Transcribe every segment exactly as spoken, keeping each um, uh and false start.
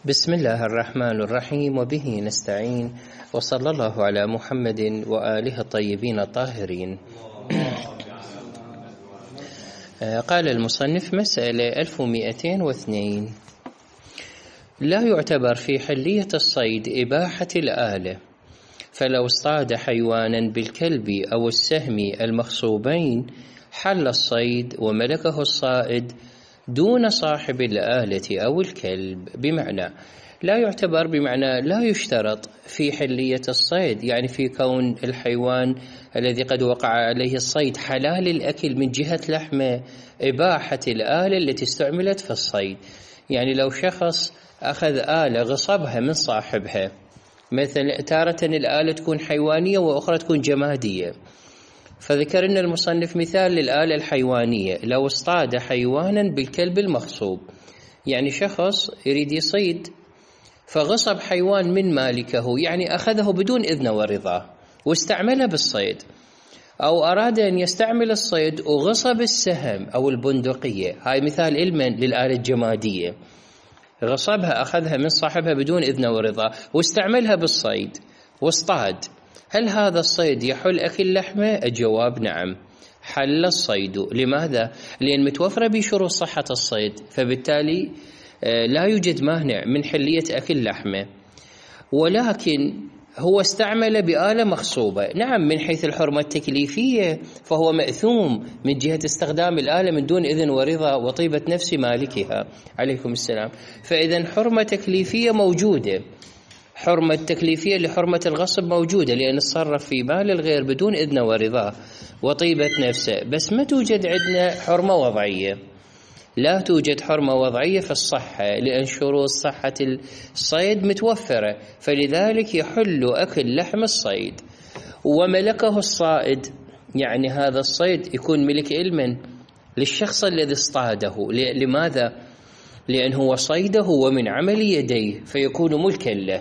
بسم الله الرحمن الرحيم، وبه نستعين، وصلى الله على محمد وآله الطيبين الطاهرين. قال المصنف: مسألة ألف ومئتين واثنين. لا يعتبر في حلية الصيد إباحة الآلة، فلو اصطاد حيوانا بالكلب أو السهم المخصوبين حل الصيد وملكه الصائد دون صاحب الآلة أو الكلب. بمعنى لا يعتبر، بمعنى لا يشترط في حلية الصيد، يعني في كون الحيوان الذي قد وقع عليه الصيد حلال الأكل من جهة لحمه، إباحة الآلة التي استعملت في الصيد. يعني لو شخص أخذ آلة غصبها من صاحبها، مثل تارة الآلة تكون حيوانية وأخرى تكون جمادية، فذكرنا المصنف مثال للآلة الحيوانية. لو اصطاد حيوانا بالكلب المغصوب، يعني شخص يريد يصيد فغصب حيوان من مالكه، يعني أخذه بدون إذن ورضاه واستعمله بالصيد، أو أراد أن يستعمل الصيد وغصب السهم أو البندقية، هاي مثال علما للآلة الجمادية، غصبها أخذها من صاحبها بدون إذن ورضاه واستعملها بالصيد واصطاد. هل هذا الصيد يحل أكل لحمه؟ الجواب نعم، حل الصيد. لماذا؟ لأن متوفرة بشروط صحة الصيد، فبالتالي لا يوجد مانع من حلية أكل لحمه. ولكن هو استعمل بآلة مغصوبة، نعم من حيث الحرمة التكليفية فهو مأثوم من جهة استخدام الآلة من دون إذن ورضا وطيبة نفس مالكها عليكم السلام. فإذا حرمة تكليفية موجودة، حرمة تكليفية لحرمة الغصب موجودة، لأن تصرف في مال الغير بدون إذن ورضاه وطيبة نفسه. بس ما توجد عندنا حرمة وضعية، لا توجد حرمة وضعية في الصحة، لأن شروط صحة الصيد متوفرة، فلذلك يحل أكل لحم الصيد وملكه الصائد. يعني هذا الصيد يكون ملك علما للشخص الذي اصطاده. لماذا؟ لأنه صيده ومن عمل يديه، فيكون ملكا له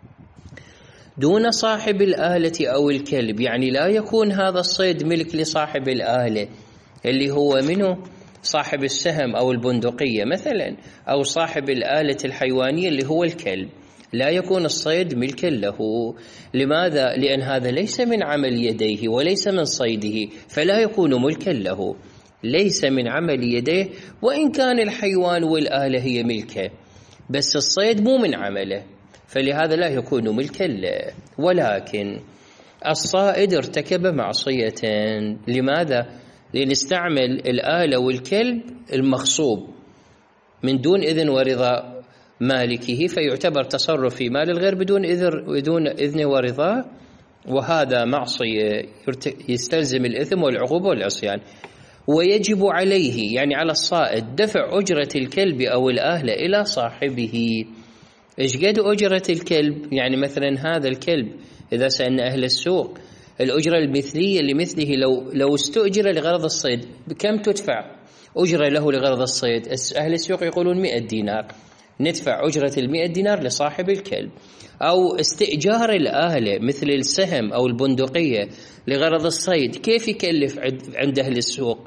دون صاحب الآلة أو الكلب. يعني لا يكون هذا الصيد ملك لصاحب الآلة اللي هو منه صاحب السهم أو البندقية مثلا، أو صاحب الآلة الحيوانية اللي هو الكلب، لا يكون الصيد ملكا له. لماذا؟ لأن هذا ليس من عمل يديه وليس من صيده، فلا يكون ملكا له، ليس من عمل يديه، وإن كان الحيوان والآلة هي ملكه، بس الصيد مو من عمله، فلهذا لا يكون ملكا له. ولكن الصائد ارتكب معصية. لماذا؟ لأن استعمل الآلة والكلب المغصوب من دون إذن ورضا مالكه، فيعتبر تصرف في مال الغير بدون بدون إذن ورضاه، وهذا معصية يستلزم الإثم والعقوبة والعصيان. ويجب عليه، يعني على الصائد، دفع أجرة الكلب أو الآلة إلى صاحبه. إيش قد أجرة الكلب؟ يعني مثلا هذا الكلب إذا سألنا أهل السوق الأجرة المثلية لمثله، لو لو استؤجر لغرض الصيد كم تدفع أجرة له لغرض الصيد؟ أهل السوق يقولون مئة دينار، ندفع أجرة المئة دينار لصاحب الكلب. أو استئجار الآلة مثل السهم أو البندقية لغرض الصيد، كيف يكلف عند أهل السوق؟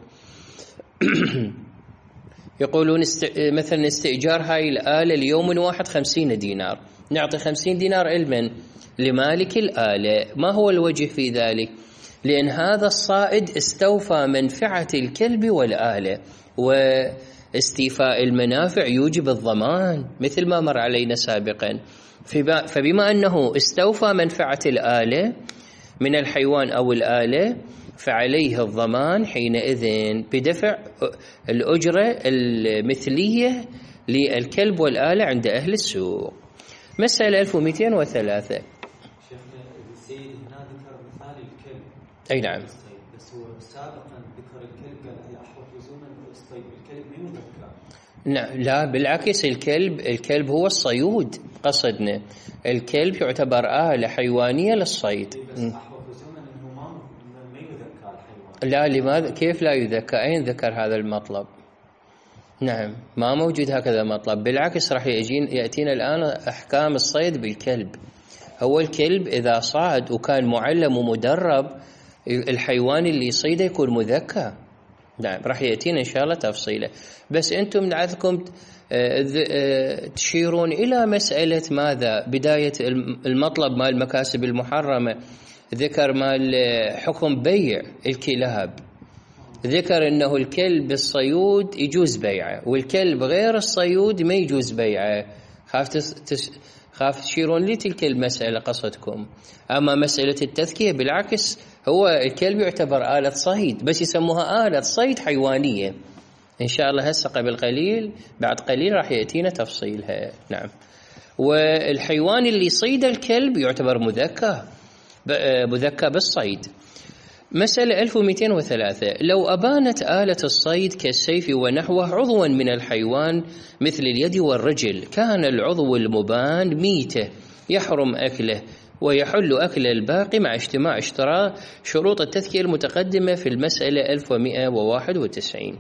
يقولون است... مثلا استئجار هاي الآلة ليوم واحد خمسين دينار، نعطي خمسين دينار علما لمالك الآلة. ما هو الوجه في ذلك؟ لأن هذا الصائد استوفى منفعة الكلب والآلة، واستيفاء المنافع يوجب الضمان مثل ما مر علينا سابقا. فبما أنه استوفى منفعة الآلة من الحيوان أو الآلة، فعليه الضمان حينئذ بدفع الأجرة المثلية للكلب والآلة عند أهل السوق. مسألة ألف ومئتين وثلاثة. شيخنا السيد هنا ذكر مثال الكلب. أي نعم. بس هو سابقا ذكر الكلب قال أحوط لزوما الصيد، الكلب ما يذكر. نعم لا بالعكس، الكلب الكلب هو الصيود، قصدنا الكلب يعتبر آلة حيوانية للصيد. بس أحوط لزوما أنه ما ما يذكر الحيوان. لا لماذا؟ كيف لا يذكر؟ أين ذكر هذا المطلب؟ نعم ما موجود هكذا مطلب، بالعكس راح يجين يأتينا الآن أحكام الصيد بالكلب. هو الكلب إذا صاد وكان معلم ومدرب، الحيوان اللي يصيده يكون مذكى نعم راح يأتينا إن شاء الله تفصيله، بس أنتم لعلكم تشيرون إلى مسألة ماذا؟ بداية المطلب مال المكاسب المحرمة، ذكر مال حكم بيع الكلاب، ذكر أنه الكلب الصيود يجوز بيعه والكلب غير الصيود ما يجوز بيعه. خاف تس... خاف تشيرون لي تلك المسألة قصدكم. أما مسألة التذكية بالعكس، هو الكلب يعتبر آلة صيد، بس يسموها آلة صيد حيوانية. إن شاء الله هسه قبل قليل بعد قليل راح يأتينا تفصيلها. نعم. والحيوان اللي يصيد الكلب يعتبر مذكى مذكى بالصيد. مسألة ألف ومئتين وثلاثة، لو أبانت آلة الصيد كالسيف ونحوه عضوا من الحيوان مثل اليد والرجل، كان العضو المبان ميتة يحرم أكله ويحل أكل الباقي مع اجتماع اشتراء شروط التذكية المتقدمة في المسألة ألف ومئة وواحد وتسعين.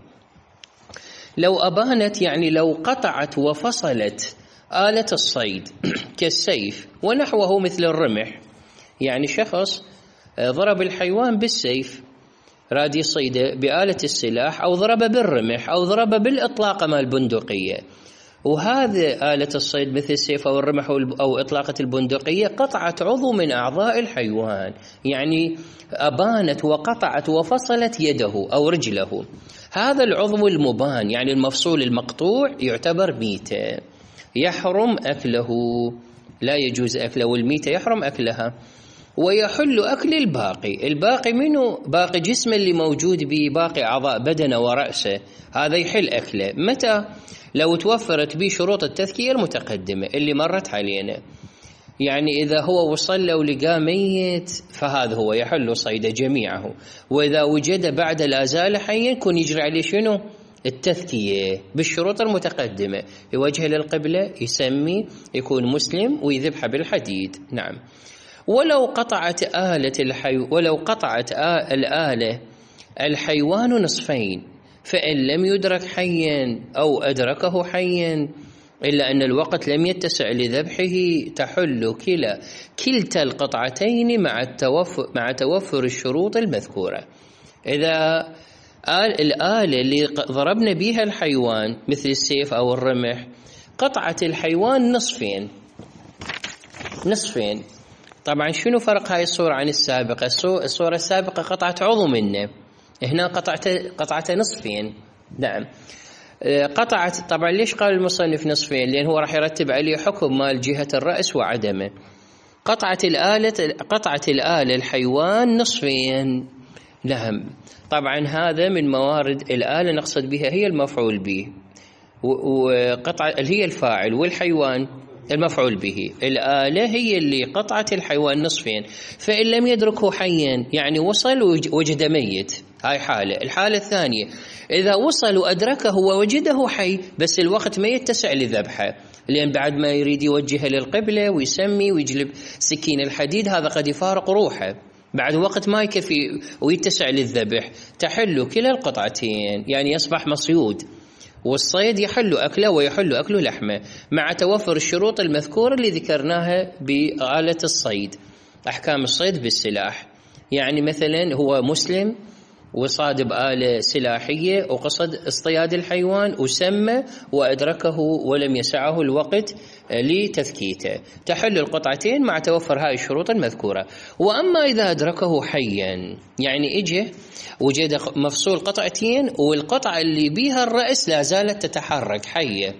لو أبانت يعني لو قطعت وفصلت آلة الصيد كالسيف ونحوه مثل الرمح، يعني شخص ضرب الحيوان بالسيف راد يصيده بآلة السلاح، أو ضرب بالرمح، أو ضرب بالإطلاقة مال البندقية، وهذا آلة الصيد مثل السيف أو الرمح أو إطلاقة البندقية قطعت عضو من أعضاء الحيوان، يعني أبانت وقطعت وفصلت يده أو رجله، هذا العضو المبان يعني المفصول المقطوع يعتبر ميتة يحرم أكله، لا يجوز أكله، والميتة يحرم أكلها. ويحل أكل الباقي، الباقي منه باقي جسمه اللي موجود به، باقي أعضاء بدنه ورأسه، هذا يحل أكله متى؟ لو توفرت به شروط التذكية المتقدمة اللي مرت علينا. يعني إذا هو وصل له ولقاه ميت فهذا هو يحل صيده جميعه، وإذا وجد بعد لا زال حيا يكون يجري عليه شنو؟ التذكية بالشروط المتقدمة، يوجه للقبلة، يسمي، يكون مسلم، ويذبح بالحديد. نعم. ولو قطعت آلة الحي... ولو قطعت آ... الآلة الحيوان نصفين، فإن لم يدرك حيا أو أدركه حيا إلا أن الوقت لم يتسع لذبحه، تحل كلا كلتا القطعتين مع التوفر مع توفر الشروط المذكورة. إذا آل... الآلة اللي ضربنا بها الحيوان مثل السيف أو الرمح قطعت الحيوان نصفين نصفين طبعا شنو فرق هاي الصورة عن السابقة؟ الصورة السابقة قطعت عضو منه، هنا قطعت قطعت نصفين. نعم. قطعت، طبعا ليش قال المصنف نصفين؟ لأن هو راح يرتب عليه حكم مال جهة الرأس وعدمه. قطعت الآلة قطعت الآلة الحيوان نصفين. نعم. طبعا هذا من موارد الآلة نقصد بها هي المفعول به، وقطع اللي هي الفاعل، والحيوان المفعول به. الآلة هي اللي قطعت الحيوان نصفين، فإن لم يدركه حيا يعني وصل وجد ميت، هاي حالة. الحالة الثانية إذا وصل وأدركه ووجده حي بس الوقت ما يتسع لذبحه، لأن بعد ما يريد يوجه للقبلة ويسمي ويجلب سكين الحديد هذا قد يفارق روحه، بعد وقت ما يكفي ويتسع للذبح، تحل كلا القطعتين، يعني يصبح مصيود، والصيد يحل أكله ويحل أكله لحمه مع توفر الشروط المذكورة اللي ذكرناها بآلة الصيد. أحكام الصيد بالسلاح، يعني مثلا هو مسلم وصاد بآلة سلاحية وقصد اصطياد الحيوان وسمى وأدركه ولم يسعه الوقت لتذكيته، تحل القطعتين مع توفر هاي الشروط المذكورة. وأما إذا أدركه حيا يعني إجه وجد مفصول قطعتين والقطعة اللي بيها الرأس لا زالت تتحرك حية،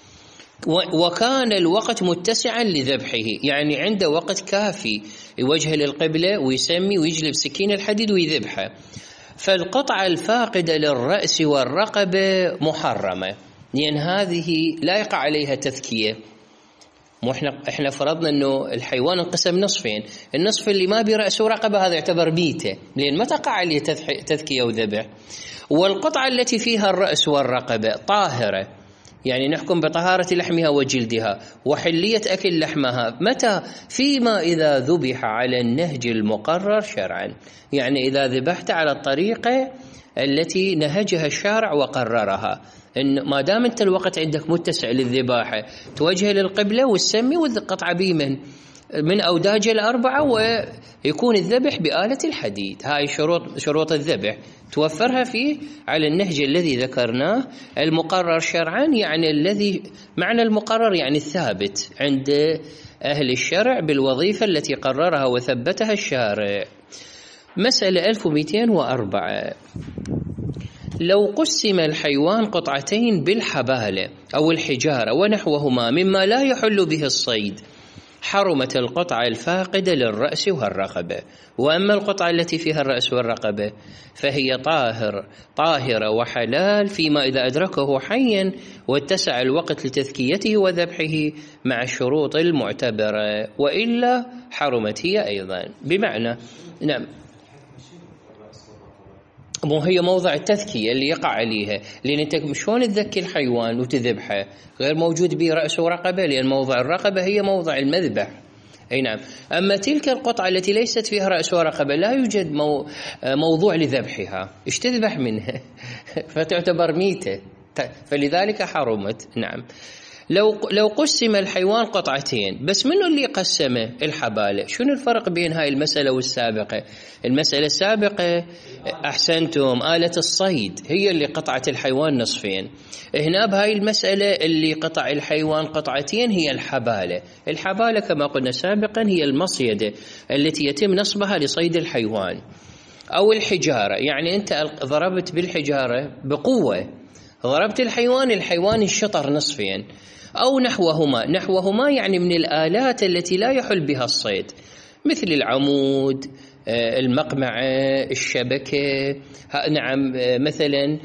وكان الوقت متسعا لذبحه، يعني عنده وقت كافي يوجه للقبلة ويسمي ويجلب سكين الحديد ويذبحه، فالقطعة الفاقدة للرأس والرقبة محرمة، لأن هذه لا يقع عليها تذكية. واحنا احنا فرضنا انه الحيوان انقسم نصفين، النصف اللي ما برأس ورقبة هذا يعتبر ميتة لأن ما تقع عليه تذكية وذبح، والقطعة التي فيها الرأس والرقبة طاهرة، يعني نحكم بطهارة لحمها وجلدها وحلية أكل لحمها متى؟ فيما إذا ذبح على النهج المقرر شرعا، يعني إذا ذبحت على الطريقة التي نهجها الشارع وقررها، إن ما دام أنت الوقت عندك متسع للذباحة توجه للقبلة والسمي والقطعة بيمن، من أوداج الأربعة ويكون الذبح بآلة الحديد. هاي شروط شروط الذبح توفرها فيه على النهج الذي ذكرناه المقرر شرعا، يعني الذي معنى المقرر يعني الثابت عند أهل الشرع بالوظيفة التي قررها وثبتها الشارع. مسألة ألف ومئتين وأربعة: لو قسم الحيوان قطعتين بالحبالة أو الحجارة ونحوهما مما لا يحل به الصيد حرمت القطعة الفاقدة للرأس والرقبة، وأما القطعة التي فيها الرأس والرقبة فهي طاهر طاهرة وحلال فيما إذا أدركه حيا واتسع الوقت لتذكيته وذبحه مع الشروط المعتبرة، وإلا حرمت هي أيضا. بمعنى نعم مو هي موضع التذكية اللي يقع عليها، لأن أنت شلون تذكي الحيوان وتذبحه غير موجود به رأس ورقبة، لأن موضع الرقبة هي موضع المذبح. أي نعم. أما تلك القطعة التي ليست فيها رأس ورقبة لا يوجد مو موضوع لذبحها، إيش تذبح منها؟ فتعتبر ميتة، فلذلك حرمت. نعم. لو لو قسم الحيوان قطعتين، بس منو اللي قسمه؟ الحبالة. شنو الفرق بين هاي المسألة والسابقة؟ المسألة السابقة أحسنتم آلة الصيد هي اللي قطعت الحيوان نصفين، هنا بهاي المسألة اللي قطع الحيوان قطعتين هي الحبالة. الحبالة كما قلنا سابقا هي المصيدة التي يتم نصبها لصيد الحيوان، أو الحجارة، يعني أنت ضربت بالحجارة بقوة، ضربت الحيوان الحيوان انشطر نصفين، أو نحوهما. نحوهما يعني من الآلات التي لا يحل بها الصيد، مثل العمود، المقمعة، الشبكة، نعم مثلا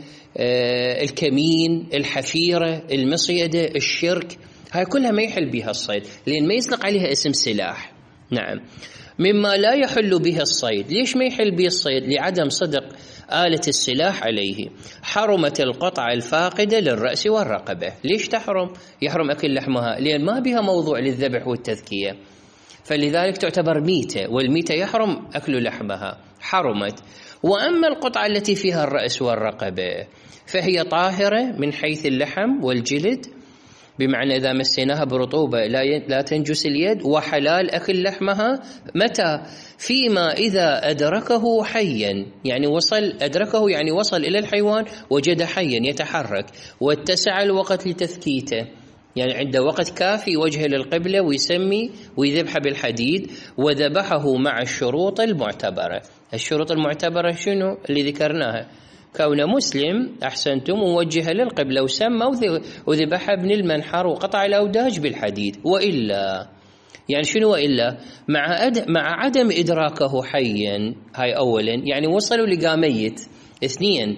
الكمين، الحفيرة، المصيدة، الشرك، هاي كلها ما يحل بها الصيد لأن ما يطلق عليها اسم سلاح. نعم. مما لا يحل به الصيد، ليش ما يحل به الصيد؟ لعدم صدق آلة السلاح عليه. حرمت القطعة الفاقدة للرأس والرقبة. ليش تحرم؟ يحرم أكل لحمها لأن ما بها موضوع للذبح والتذكية، فلذلك تعتبر ميتة، والميتة يحرم أكل لحمها، حرمت. وأما القطعة التي فيها الرأس والرقبة فهي طاهرة من حيث اللحم والجلد، بمعنى إذا مسيناها برطوبة لا تنجس اليد، وحلال أكل لحمها متى؟ فيما إذا أدركه حيا، يعني وصل أدركه يعني وصل إلى الحيوان وجد حيا يتحرك واتسع الوقت لتثكيته، يعني عنده وقت كافي وجهه للقبلة ويسمي ويذبح بالحديد وذبحه مع الشروط المعتبرة. الشروط المعتبرة شنو؟ اللي ذكرناها، كونه مسلم أحسنتم موجهة للقبلة وسمى وذبح ابن المنحر وقطع الأوداج بالحديد، وإلا يعني شنو وإلا؟ مع أد... مع عدم إدراكه حيا، هاي أولا يعني وصلوا لقى ميت. اثنين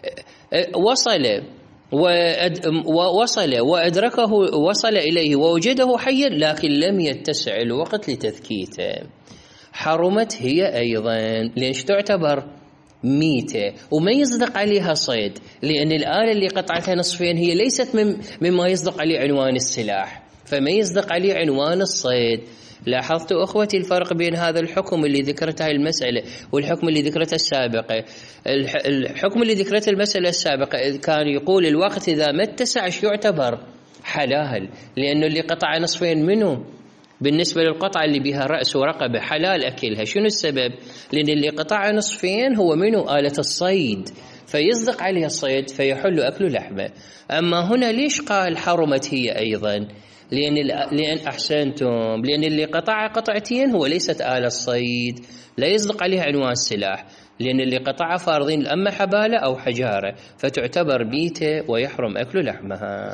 وصل وأد... ووصل وأدركه وصل إليه ووجده حيا لكن لم يتسع الوقت لتذكيته، حرمت هي أيضا، ليش تعتبر ميتة وما يصدق عليها صيد، لأن الآلة اللي قطعتها نصفين هي ليست من مما يصدق عليه عنوان السلاح، فما يصدق عليه عنوان الصيد. لاحظتوا أخوتي الفرق بين هذا الحكم اللي ذكرته المسألة والحكم اللي ذكرته السابقة؟ الحكم اللي ذكرته المسألة السابقة كان يقول الوقت إذا ما اتسع يعتبر حلال، لأنه اللي قطع نصفين منه بالنسبة للقطعة اللي بها رأس ورقبة حلال أكلها. شنو السبب؟ لأن اللي قطع نصفين هو منه آلة الصيد، فيصدق عليه الصيد فيحل أكل لحمه. أما هنا ليش قال حرمت هي أيضا؟ لأن, لأن أحسنتم لأن اللي قطع قطعتين هو ليست آلة الصيد، لا يصدق عليه عنوان السلاح، لأن اللي قطع فارضين أما حبالة أو حجارة فتعتبر بيته ويحرم أكل لحمها.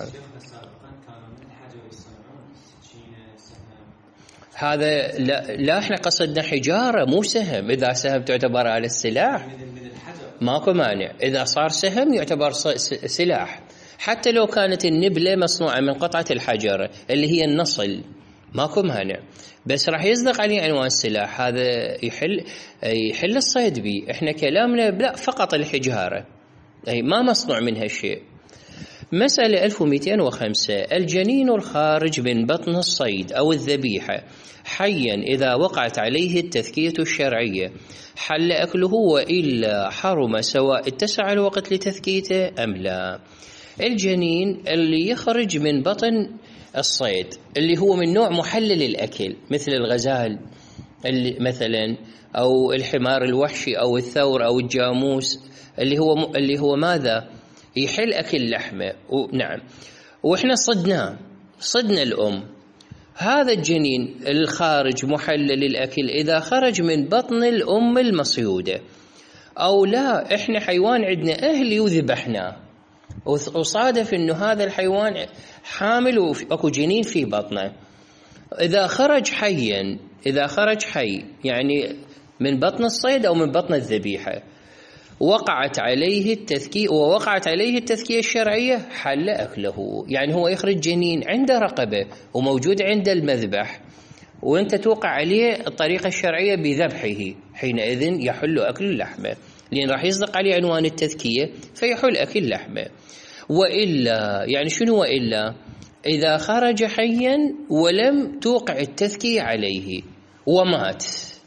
هذا لا, لا احنا قصدنا حجارة مو سهم، إذا سهم تعتبر على السلاح ماكو مانع، إذا صار سهم يعتبر سلاح، حتى لو كانت النبلة مصنوعة من قطعة الحجر اللي هي النصل ماكو مانع، بس راح يصدق عليه عنوان السلاح، هذا يحل يحل الصيد به. احنا كلامنا لا فقط الحجارة، أي ما مصنوع منها شيء. مسألة ألف ومئتين وخمسة: الجنين الخارج من بطن الصيد أو الذبيحة حيا إذا وقعت عليه التذكية الشرعية حل أكله، وإلا حرم سواء اتسع الوقت لتذكيته أم لا. الجنين اللي يخرج من بطن الصيد اللي هو من نوع محلل الأكل مثل الغزال اللي مثلا أو الحمار الوحشي أو الثور أو الجاموس اللي هو اللي هو ماذا يحل أكل لحمه. نعم، وإحنا صدناه صدنا الأم، هذا الجنين الخارج محلل الأكل إذا خرج من بطن الأم المصيودة أو لا إحنا حيوان عندنا أهلي وذبحناه وصادف إنه هذا الحيوان حامل وأكو جنين في بطنه، إذا خرج حيا إذا خرج حي يعني من بطن الصيد أو من بطن الذبيحة وقعت عليه التذكية ووقعت عليه التذكية الشرعية حل أكله. يعني هو يخرج جنين عنده رقبة وموجود عند المذبح وأنت توقع عليه الطريقة الشرعية بذبحه، حينئذ يحل أكل لحمه لأن راح يصدق عليه عنوان التذكية فيحل أكل لحمه. وإلا يعني شنو وإلا؟ إذا خرج حيا ولم توقع التذكية عليه ومات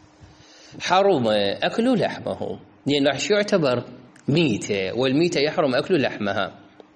حرم أكل لحمه لأن راح يعتبر ميتة والميتة يحرم أكل لحمها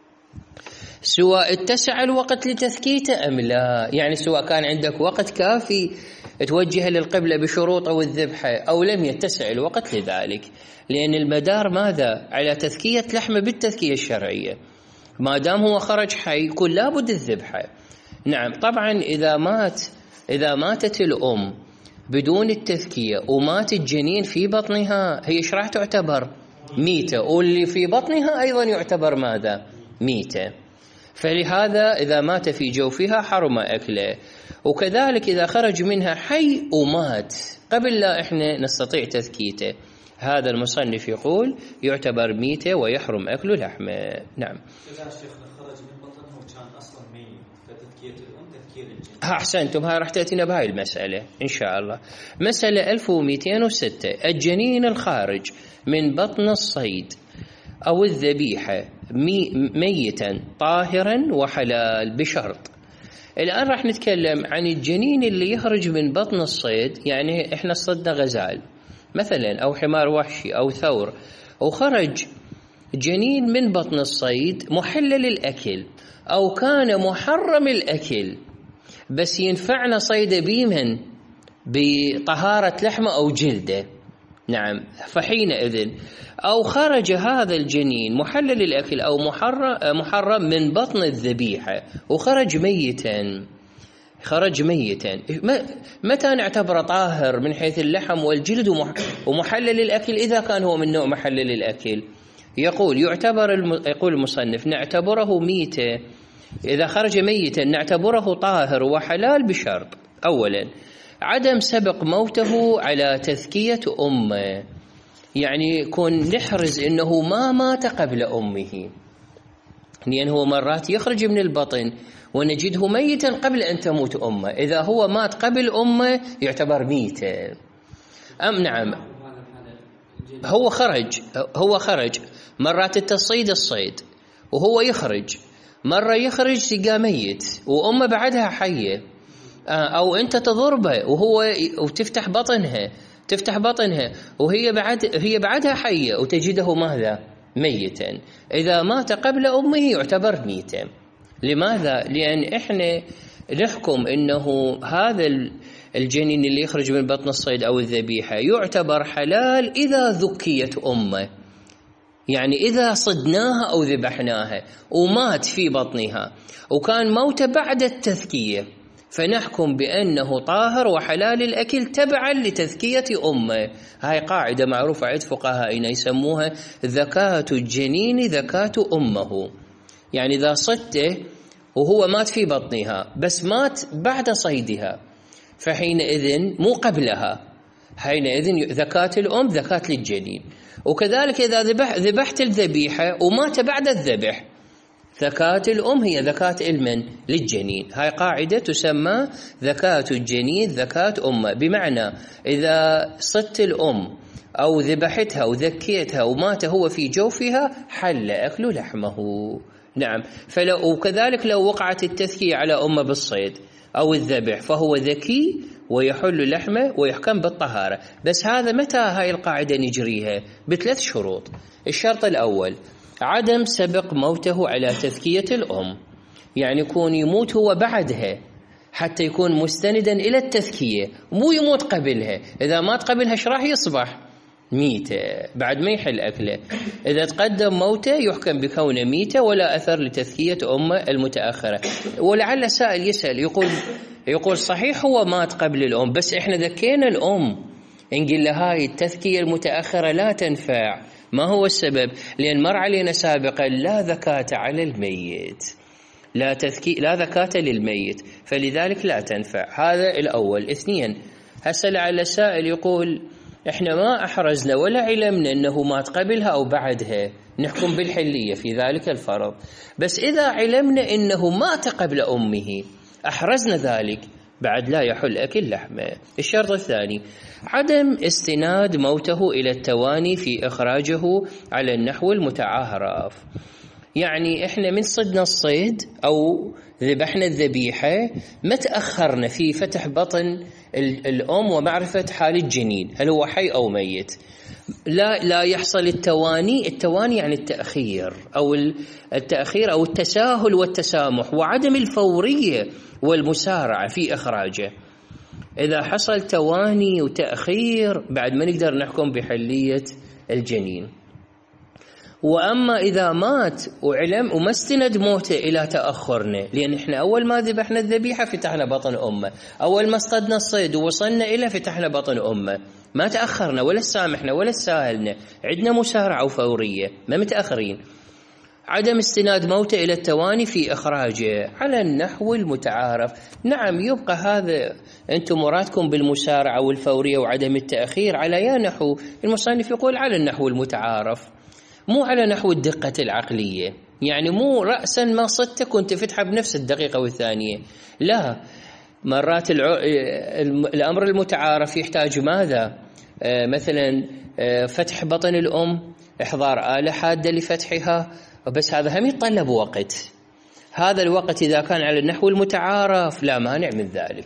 سواء اتسع الوقت لتذكيته أم لا. يعني سواء كان عندك وقت كافي توجه للقبلة بشروط أو الذبحة أو لم يتسع الوقت لذلك، لأن المدار ماذا على تذكية لحمه بالتذكية الشرعية. ما دام هو خرج حي يكون لابد الذبحة. نعم طبعا إذا مات إذا ماتت الأم بدون التذكية ومات الجنين في بطنها هي ايش راح تعتبر؟ ميتة، واللي في بطنها أيضا يعتبر ماذا؟ ميتة. فلهذا إذا مات في جوفها حرم أكله. وكذلك إذا خرج منها حي ومات قبل لا إحنا نستطيع تذكيته هذا المصنف يقول يعتبر ميتة ويحرم أكل لحمه. نعم. إذا شيخنا خرج من بطنه وكان أصلا ميت فتذكية الأم تذكية الجنين. ها أحسنتم، هاي راح تأتينا بهاي المسألة إن شاء الله. مسألة ألف ومئتين وستة، الجنين الخارج من بطن الصيد أو الذبيحة مي ميتا طاهرا وحلال بشرط. الآن راح نتكلم عن الجنين اللي يخرج من بطن الصيد، يعني إحنا صدنا غزال مثلا أو حمار وحشي أو ثور وخرج جنين من بطن الصيد محلل الأكل أو كان محرم الأكل بس ينفعنا صيد بيمن بطهارة لحمه أو جلده. نعم، فحينئذ أو خرج هذا الجنين محلل الأكل أو محرم من بطن الذبيحة وخرج ميتا خرج ميتا متى نعتبر طاهر من حيث اللحم والجلد ومحلل الأكل؟ إذا كان هو من نوع محلل الأكل يقول يعتبر الم... يقول المصنف نعتبره ميتا. إذا خرج ميتا نعتبره طاهر وحلال بشرط أولا عدم سبق موته على تذكية أمه، يعني يكون نحرز إنه ما مات قبل أمه، لأن هو مرات يخرج من البطن ونجده ميتا قبل أن تموت أمه، إذا هو مات قبل أمه يعتبر ميتا. أم نعم هو خرج هو خرج مرات التصيد الصيد وهو يخرج، مرة يخرج تلقاه ميت وأمه بعدها حية، أو أنت تضربه وهو وتفتح بطنها تفتح بطنها وهي بعد هي بعدها حية وتجده ماذا؟ ميتا. إذا مات قبل أمه يعتبر ميتا. لماذا؟ لأن إحنا نحكم إنه هذا الجنين اللي يخرج من بطن الصيد أو الذبيحة يعتبر حلال إذا ذكيت أمه، يعني إذا صدناها أو ذبحناها ومات في بطنها وكان موته بعد التذكية فنحكم بأنه طاهر وحلال الأكل تبعا لتذكية أمه. هاي قاعدة معروفة عند فقهائنا يسموها ذكاة الجنين ذكاة أمه، يعني إذا صدته وهو مات في بطنها بس مات بعد صيدها فحينئذ مو قبلها، حينئذ ذكاة الأم ذكاة للجنين. وكذلك إذا ذبح ذبحت الذبيحة ومات بعد الذبح ذكاة الأم هي ذكاة المن للجنين. هاي قاعدة تسمى ذكاة الجنين ذكاة أمه، بمعنى إذا صدت الأم أو ذبحتها وذكيتها ومات هو في جوفها حل أكل لحمه. نعم، فلو وكذلك لو وقعت التذكية على أمه بالصيد أو الذبح فهو ذكي ويحل لحمه ويحكم بالطهارة. بس هذا متى هاي القاعدة نجريها؟ بثلاث شروط. الشرط الأول عدم سبق موته على تذكية الأم، يعني يكون يموت هو بعدها حتى يكون مستندا إلى التذكية، مو يموت قبلها. إذا مات قبلها ايش راح يصبح؟ ميتة بعد ما يحل أكله. إذا تقدم موته يحكم بكونه ميتة ولا أثر لتذكية أمه المتأخرة. ولعل سائل يسأل يقول يقول صحيح هو مات قبل الأم، بس إحنا ذكينا الأم، نقول له هاي التذكية المتأخرة لا تنفع. ما هو السبب؟ لأن مر علينا سابقا لا ذكاة على الميت، لا تذكي لا ذكاة للميت، فلذلك لا تنفع. هذا الأول. اثنين، هسه لعل السائل يقول احنا ما احرزنا ولا علمنا انه مات قبلها او بعدها، نحكم بالحلية في ذلك الفرض. بس اذا علمنا انه مات قبل امه احرزنا ذلك، بعد لا يحل اكل لحمه. الشرط الثاني عدم استناد موته الى التواني في اخراجه على النحو المتعارف. يعني احنا من صدنا الصيد او ذبحنا الذبيحة ما تأخرنا في فتح بطن الأم ومعرفة حال الجنين هل هو حي أو ميت. لا لا يحصل التواني. التواني يعني التأخير أو التأخير أو التساهل والتسامح وعدم الفورية والمسارعة في إخراجه. إذا حصل تواني وتأخير بعد ما نقدر نحكم بحلية الجنين. وأما إذا مات وعلم وما استند موته إلى تأخرنا، لأن إحنا أول ما ذبحنا الذبيحة فتحنا بطن أمه، أول ما اصطدنا الصيد ووصلنا إلى فتحنا بطن أمه، ما تأخرنا ولا سامحنا ولا ساهلنا، عندنا مسارعة وفورية، ما متأخرين. عدم استناد موته إلى التواني في إخراجه على النحو المتعارف. نعم يبقى هذا أنتم مرادكم بالمسارعة والفورية وعدم التأخير على يا نحو، المصنف يقول على النحو المتعارف، مو على نحو الدقة العقلية. يعني مو رأسا ما صدت كنت فتحها بنفس الدقيقة والثانية، لا. مرات الع... الأمر المتعارف يحتاج ماذا؟ آه مثلا آه فتح بطن الأم، إحضار آلة حادة لفتحها، بس هذا هم يتطلب وقت. هذا الوقت إذا كان على النحو المتعارف لا مانع من ذلك.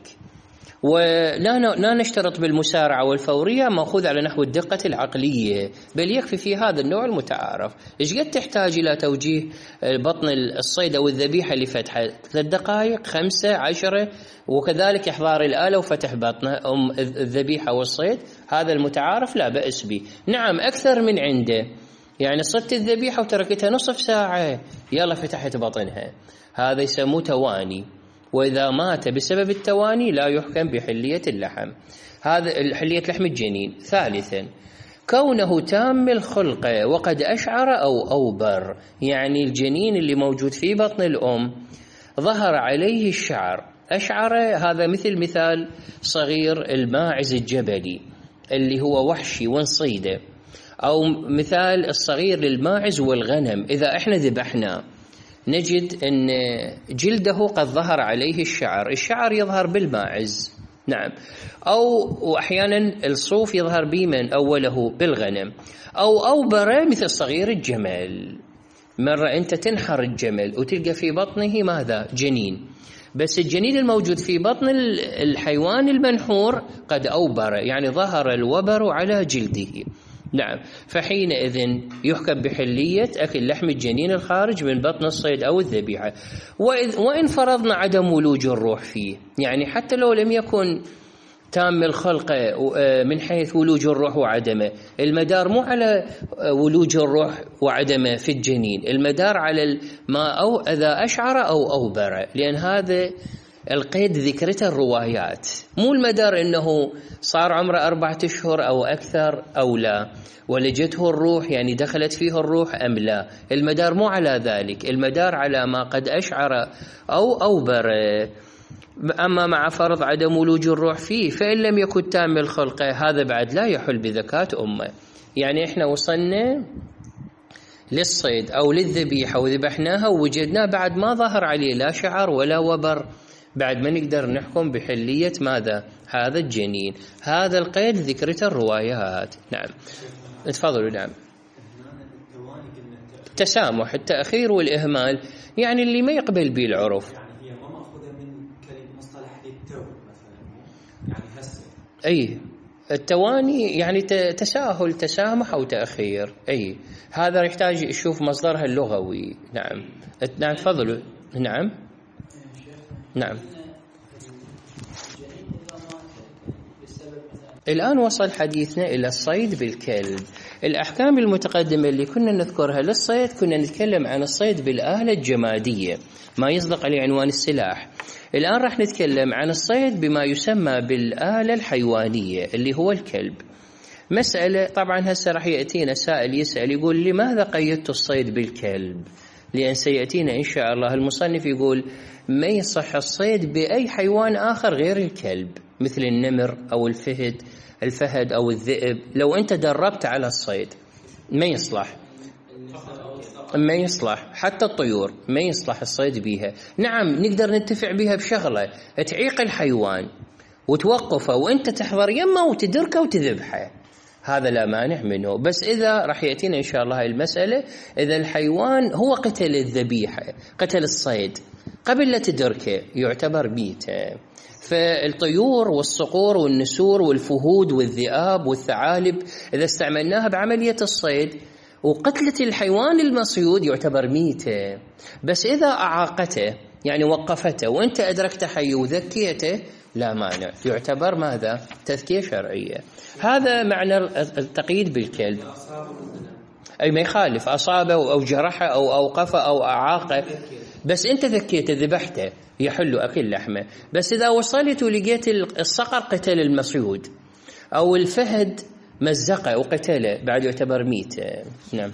ولا لا نشترط بالمسارعة والفورية مأخوذ على نحو الدقة العقلية، بل يكفي في هذا النوع المتعارف. إيش قد تحتاج إلى توجيه بطن الصيد أو الذبيحة لفتحة؟ ثلاث دقائق، خمسة، عشرة، وكذلك إحضار الآلة وفتح بطن أم الذبيحة والصيد. هذا المتعارف لا بأس به. نعم أكثر من عنده، يعني صدت الذبيحة وتركتها نصف ساعة يلا فتحت بطنها، هذا يسموه تواني. وإذا مات بسبب التواني لا يحكم بحلية اللحم، هذا حلية لحم الجنين. ثالثا كونه تام الخلق وقد أشعر أو أوبر، يعني الجنين اللي موجود في بطن الأم ظهر عليه الشعر. أشعر هذا مثل مثال صغير الماعز الجبلي اللي هو وحشي ونصيده، أو مثال الصغير للماعز والغنم. إذا إحنا ذبحنا نجد أن جلده قد ظهر عليه الشعر، الشعر يظهر بالماعز، نعم، أو أحيانا الصوف يظهر بمن أوله بالغنم، أو أوبر مثل صغير الجمل. مرة أنت تنحر الجمل وتلقى في بطنه ماذا؟ جنين، بس الجنين الموجود في بطن الحيوان المنحور قد أوبر، يعني ظهر الوبر على جلده، نعم. فحينئذ يحكم بحلية أكل لحم الجنين الخارج من بطن الصيد أو الذبيحة. وإن فرضنا عدم ولوج الروح فيه، يعني حتى لو لم يكن تام الخلق من حيث ولوج الروح وعدمه، المدار مو على ولوج الروح وعدمه في الجنين، المدار على ما أو إذا أشعر أو أوبر، لأن هذا القيد ذكرته الروايات، مو المدار إنه صار عمره أربعة أشهر أو أكثر أو لا، ولجته الروح يعني دخلت فيه الروح أم لا. المدار مو على ذلك، المدار على ما قد أشعر أو أوبر. أما مع فرض عدم ولوج الروح فيه، فإن لم يكن تام الخلق هذا بعد لا يحل بذكاة أمه. يعني إحنا وصلنا للصيد أو للذبيحة وذبحناها ووجدناه بعد ما ظهر عليه لا شعر ولا وبر، بعد ما نقدر نحكم بحلية ماذا؟ هذا الجنين. هذا القيد ذكرته الروايات، نعم. تفضلوا. نعم. التسامح، التأخير والإهمال، يعني اللي ما يقبل به العرف. يعني هي ما مأخوذة من كلمة مصطلح التو مثلا، يعني هسه. أي التواني يعني تساهل، تسامح أو تأخير. أي هذا يحتاج يشوف مصدرها اللغوي. نعم. نعم تفضلوا. نعم. نعم. الآن وصل حديثنا إلى الصيد بالكلب. الأحكام المتقدمة اللي كنا نذكرها للصيد كنا نتكلم عن الصيد بالآلة الجمادية، ما يصدق عليه عنوان السلاح. الآن راح نتكلم عن الصيد بما يسمى بالآلة الحيوانية اللي هو الكلب. مسألة طبعا هسه راح يأتينا سائل يسأل يقول لماذا قيدت الصيد بالكلب؟ لأن سيأتينا إن شاء الله المصنف يقول ما يصح الصيد بأي حيوان آخر غير الكلب، مثل النمر أو الفهد الفهد أو الذئب. لو أنت دربت على الصيد ما يصلح، ما يصلح. حتى الطيور ما يصلح الصيد بيها. نعم نقدر ننتفع بها بشغلة، تعيق الحيوان وتوقفه وأنت تحضر يمه وتدركه وتذبحه، هذا لا مانع منه. بس إذا راح يأتينا إن شاء الله المسألة إذا الحيوان هو قتل الذبيحة، قتل الصيد قبل لا تدركه، يعتبر ميتة. فالطيور والصقور والنسور والفهود والذئاب والثعالب إذا استعملناها بعملية الصيد وقتلة الحيوان المصيود يعتبر ميتة. بس إذا أعاقته يعني وقفته وأنت أدركت حي وذكيته لا مانع، يعتبر ماذا؟ تذكية شرعية. هذا معنى التقييد بالكلب. أي ما يخالف، أصابه أو جرحه أو أوقفه أو أعاقه، بس أنت ذكيته ذبحته يحل أكل لحمه. بس إذا وصلت ولقيت الصقر قتل المصيود أو الفهد مزقه وقتله بعد يعتبر ميت. نعم.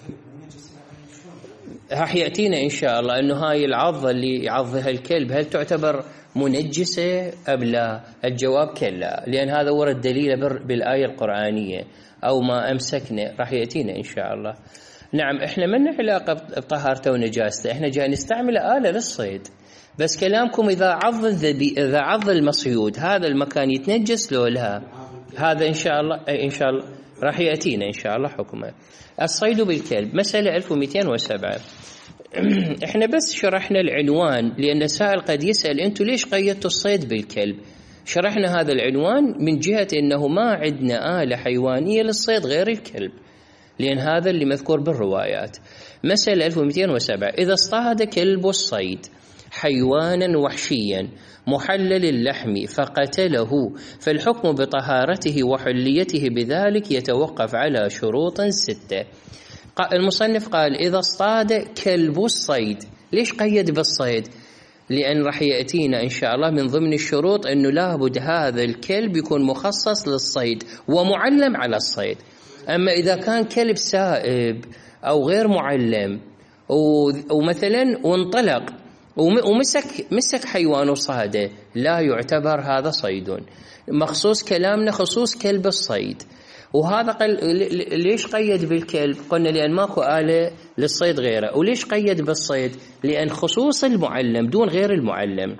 راح يأتينا إن شاء الله أنه هاي العضة اللي يعضها الكلب هل تعتبر منجسة أم لا؟ الجواب كلا، لأن هذا ورد دليل بالآية القرآنية أو ما أمسكنا، راح يأتينا إن شاء الله. نعم إحنا من علاقة بطهارته ونجاسته، إحنا جاي نستعمل آلة للصيد. بس كلامكم إذا عض الذبي إذا عض المصيود هذا المكان يتنجس لو لا؟ هذا إن شاء الله إن شاء الله راح يأتينا إن شاء الله حكمه. الصيد بالكلب مسألة ألف ومئتين وسبعة. إحنا بس شرحنا العنوان لأن السائل قد يسأل أنتوا ليش قيدتوا الصيد بالكلب؟ شرحنا هذا العنوان من جهة أنه ما عندنا آلة حيوانية للصيد غير الكلب، لأن هذا اللي مذكور بالروايات. مسألة ألف ومئتين وسبعة. إذا اصطاد كلب الصيد حيوانا وحشيا محلل اللحم فقتله فالحكم بطهارته وحليته بذلك يتوقف على شروط ستة. المصنف قال إذا اصطاد كلب الصيد. ليش قيد بالصيد؟ لأن راح يأتينا إن شاء الله من ضمن الشروط أنه لابد هذا الكلب يكون مخصص للصيد ومعلم على الصيد. أما إذا كان كلب سائب أو غير معلم ومثلا وانطلق ومسك مسك حيوان وصاده لا يعتبر هذا صيد. مخصوص كلامنا خصوص كلب الصيد. وهذا قل ليش قيد بالكلب؟ قلنا لأن ماكو آلة للصيد غيره. وليش قيد بالصيد؟ لأن خصوص المعلم دون غير المعلم.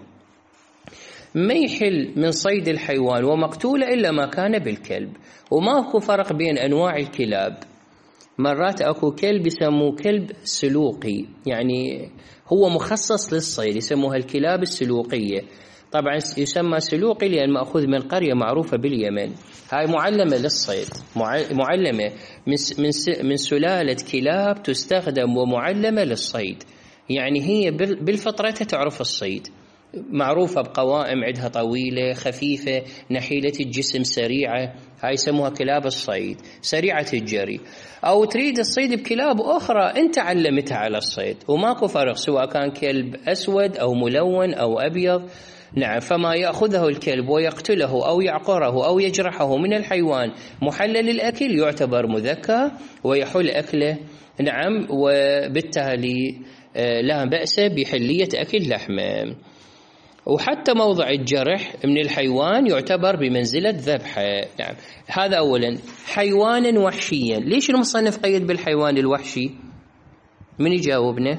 ما يحل من صيد الحيوان ومقتوله إلا ما كان بالكلب. وماكو فرق بين أنواع الكلاب. مرات أكو كلب يسموه كلب سلوقي، يعني هو مخصص للصيد، يسموها الكلاب السلوقية. طبعا يسمى سلوقي لأن مأخوذ من قرية معروفة باليمن. هاي معلمة للصيد، معلمة من من سلالة كلاب تستخدم ومعلمة للصيد، يعني هي بالفطرة تعرف الصيد، معروفة بقوائم عندها طويلة خفيفة نحيلة الجسم سريعة، هاي يسموها كلاب الصيد سريعة الجري. أو تريد الصيد بكلاب أخرى أنت علمتها على الصيد، وماكو فرق سواء كان كلب أسود أو ملون أو أبيض. نعم. فما يأخذه الكلب ويقتله أو يعقره أو يجرحه من الحيوان محلل الأكل يعتبر مذكى ويحل أكله. نعم. وبالتالي لا بأس بحلية أكل لحمه. وحتى موضع الجرح من الحيوان يعتبر بمنزلة ذبحه. نعم. هذا أولا. حيوانا وحشيا. ليش المصنف قيد بالحيوان الوحشي؟ من يجاوبنا؟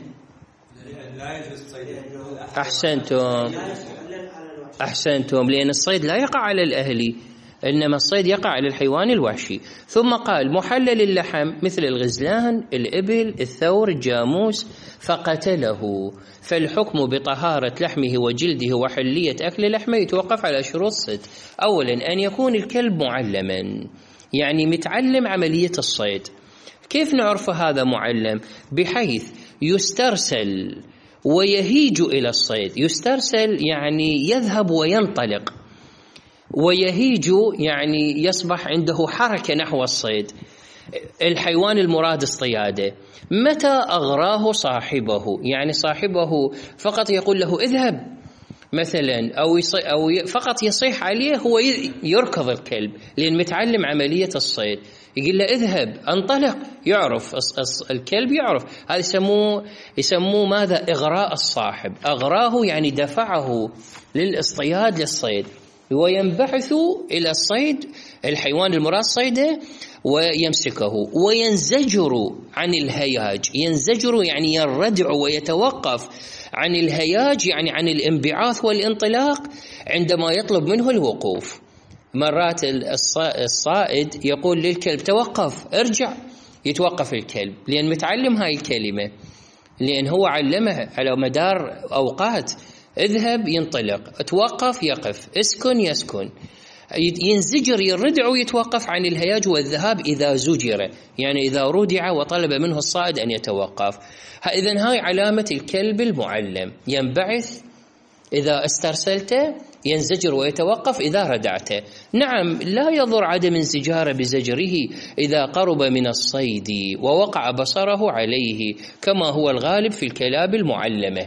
أحسنتم أحسنتم لأن الصيد لا يقع على الأهلي، إنما الصيد يقع على الحيوان الوحشي. ثم قال محلل اللحم مثل الغزلان الإبل الثور الجاموس فقتله فالحكم بطهارة لحمه وجلده وحلية أكل لحمه يتوقف على شروط ست. أولا أن يكون الكلب معلما، يعني متعلم عملية الصيد. كيف نعرف هذا معلم؟ بحيث يسترسل ويهيج إلى الصيد. يسترسل يعني يذهب وينطلق، ويهيج يعني يصبح عنده حركة نحو الصيد، الحيوان المراد اصطياده. متى أغراه صاحبه، يعني صاحبه فقط يقول له اذهب مثلا، أو, أو فقط يصيح عليه، هو يركض الكلب لأن متعلم عملية الصيد، يقول له اذهب انطلق، يعرف الكلب يعرف. هذا يسموه يسموه ماذا؟ إغراء الصاحب. أغراه يعني دفعه للاصطياد للصيد، وينبحث إلى الصيد الحيوان المراد صيده ويمسكه، وينزجر عن الهياج. ينزجر يعني يردع ويتوقف عن الهياج، يعني عن الانبعاث والانطلاق عندما يطلب منه الوقوف. مرات الصائد يقول للكلب توقف ارجع، يتوقف الكلب لأن متعلم هاي الكلمة، لأن هو علمه على مدار أوقات. اذهب ينطلق، توقف يقف، اسكن يسكن. ينزجر يردع ويتوقف عن الهياج والذهاب إذا زجر، يعني إذا ردع وطلب منه الصائد أن يتوقف. إذن هاي علامة الكلب المعلم، ينبعث إذا استرسلته، ينزجر ويتوقف إذا ردعته. نعم، لا يضر عدم انزجاره بزجره إذا قرب من الصيد ووقع بصره عليه، كما هو الغالب في الكلاب المعلمة.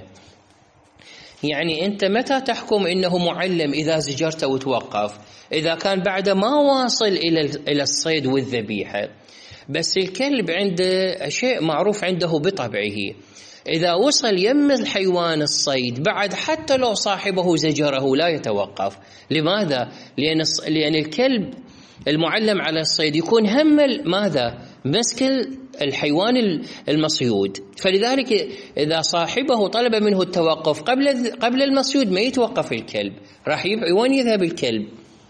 يعني أنت متى تحكم إنه معلم؟ إذا زجرت وتوقف، إذا كان بعد ما واصل إلى إلى الصيد والذبيحة. بس الكلب عنده شيء معروف عنده بطبعه، إذا وصل يم الحيوان الصيد بعد حتى لو صاحبه زجره لا يتوقف. لماذا؟ لأن لأن الكلب المعلم على الصيد يكون هم ماذا؟ مسك الحيوان المصيود. فلذلك إذا صاحبه طلب منه التوقف قبل قبل المصيود ما يتوقف الكلب، راح يبقى وين يذهب الكلب؟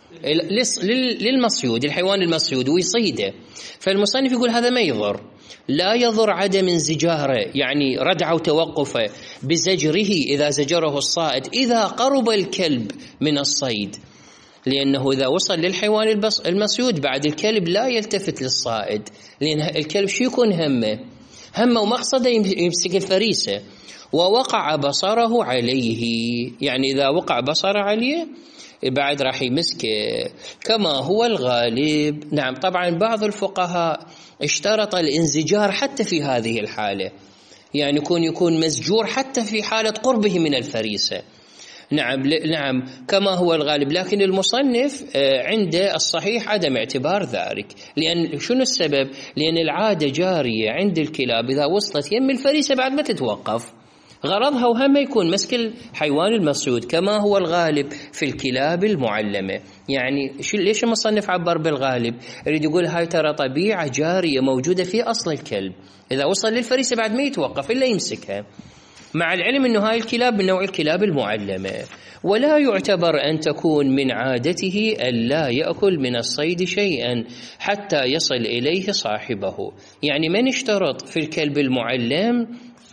للمصيود، الحيوان المصيود ويصيده. فالمصنف يقول هذا ما يضر، لا يضر عدم انزجاره، يعني ردع وتوقفه بزجره إذا زجره الصائد إذا قرب الكلب من الصيد، لأنه إذا وصل للحيوان المصيود بعد الكلب لا يلتفت للصائد، لأن الكلب شو يكون همه؟ همه ومقصده يمسك الفريسة، ووقع بصره عليه، يعني إذا وقع بصره عليه بعد راح يمسكه كما هو الغالب. نعم، طبعا بعض الفقهاء اشترط الانزجار حتى في هذه الحالة، يعني يكون يكون مسجور حتى في حالة قربه من الفريسة. نعم نعم كما هو الغالب، لكن المصنف عنده الصحيح عدم اعتبار ذلك. لأن شنو السبب؟ لأن العادة جارية عند الكلاب إذا وصلت يم الفريسة بعد ما تتوقف، غرضها وهم يكون مسك الحيوان المصيود كما هو الغالب في الكلاب المعلمة. يعني ليش المصنف عبر بالغالب؟ يريد يقول هاي ترى طبيعة جارية موجودة في أصل الكلب، إذا وصل للفريسة بعد ما يتوقف إلا يمسكها، مع العلم أنه هاي الكلاب من نوع الكلاب المعلمة. ولا يعتبر أن تكون من عادته ألا يأكل من الصيد شيئا حتى يصل إليه صاحبه. يعني من اشترط في الكلب المعلم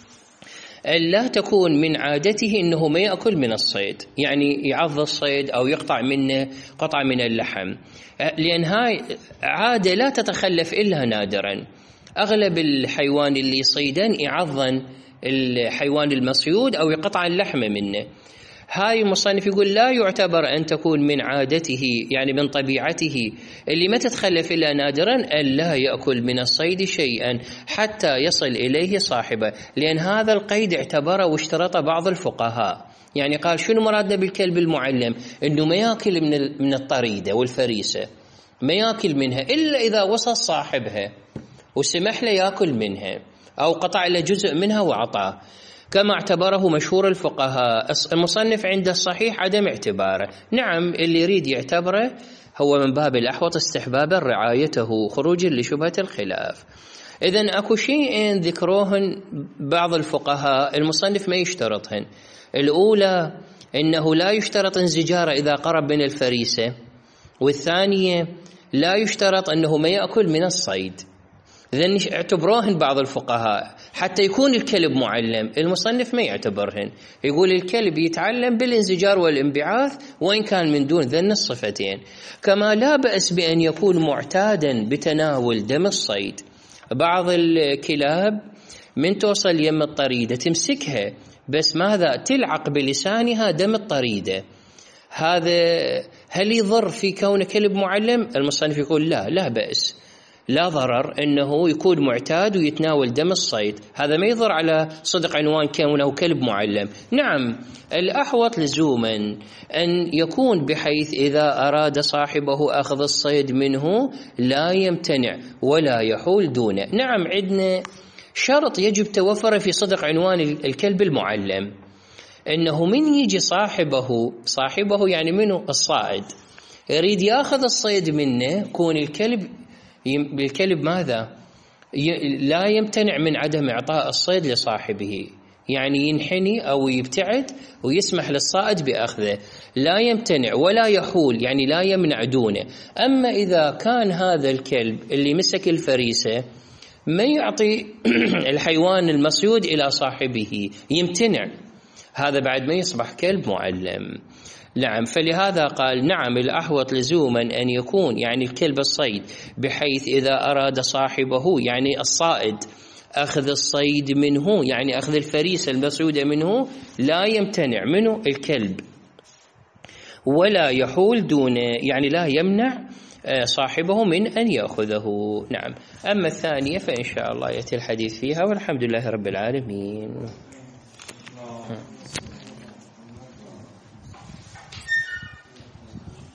ألا تكون من عادته أنه ما يأكل من الصيد، يعني يعض الصيد أو يقطع منه قطعة من اللحم، لأن هاي عادة لا تتخلف إلا نادرا. أغلب الحيوان اللي يصيدن يعضن الحيوان المصيود أو يقطع اللحمة منه. هاي المصنف يقول لا يعتبر أن تكون من عادته، يعني من طبيعته اللي ما تتخلف إلا نادرا، أن لا يأكل من الصيد شيئا حتى يصل إليه صاحبه، لأن هذا القيد اعتبره واشترط بعض الفقهاء. يعني قال شنو مرادنا بالكلب المعلم؟ إنه ما يأكل من من الطريدة والفريسة، ما يأكل منها إلا إذا وصل صاحبها وسمح له يأكل منها أو قطع له جزء منها وعطاه، كما اعتبره مشهور الفقهاء. المصنف عند الصحيح عدم اعتباره. نعم، اللي يريد يعتبره هو من باب الأحوط استحبابا رعايته خروجا لشبهة الخلاف. إذن أكو شيئين ذكروهن بعض الفقهاء المصنف ما يشترطهن. الأولى إنه لا يشترط انزجاره إذا قرب من الفريسة، والثانية لا يشترط أنه ما يأكل من الصيد. إذن اعتبروهن بعض الفقهاء حتى يكون الكلب معلم، المصنف ما يعتبرهن، يقول الكلب يتعلم بالانزجار والانبعاث وإن كان من دون ذن الصفتين. كما لا بأس بأن يكون معتادا بتناول دم الصيد. بعض الكلاب من توصل يم الطريدة تمسكها بس ماذا؟ تلعق بلسانها دم الطريدة. هذا هل يضر في كونه كلب معلم؟ المصنف يقول لا، لا بأس، لا ضرر أنه يكون معتاد ويتناول دم الصيد، هذا ما يضر على صدق عنوان كونه كلب معلم. نعم الأحوط لزوما أن يكون بحيث إذا أراد صاحبه أخذ الصيد منه لا يمتنع ولا يحول دونه. نعم عندنا شرط يجب توفره في صدق عنوان الكلب المعلم، أنه من يجي صاحبه صاحبه يعني منه الصائد يريد يأخذ الصيد منه، كون الكلب بالكلب ماذا؟ لا يمتنع من عدم إعطاء الصيد لصاحبه، يعني ينحني أو يبتعد ويسمح للصائد بأخذه، لا يمتنع ولا يحول يعني لا يمنع دونه. أما إذا كان هذا الكلب اللي مسك الفريسة ما يعطي الحيوان المصيود إلى صاحبه، يمتنع، هذا بعد ما يصبح كلب معلم. نعم فلهذا قال نعم الأحوط لزوما أن يكون يعني الكلب الصيد بحيث إذا أراد صاحبه يعني الصائد أخذ الصيد منه يعني أخذ الفريسة المصيودة منه لا يمتنع منه الكلب ولا يحول دونه، يعني لا يمنع صاحبه من أن يأخذه. نعم. أما الثانية فإن شاء الله يأتي الحديث فيها، والحمد لله رب العالمين.